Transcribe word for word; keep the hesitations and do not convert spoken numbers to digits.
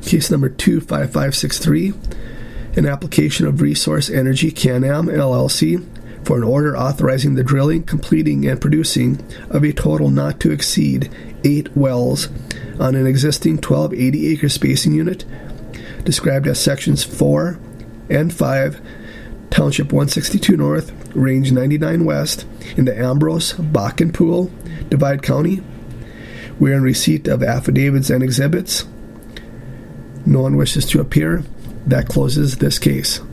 Case number two five five six three, an application of Resource Energy Can-Am, L L C, for an order authorizing the drilling, completing, and producing of a total not to exceed eight wells on an existing twelve eighty acre spacing unit, described as Sections four and five, Township one sixty-two North, Range ninety-nine West, in the Ambrose Bakken Pool, Divide County. We are in receipt of affidavits and exhibits. No one wishes to appear. That closes this case.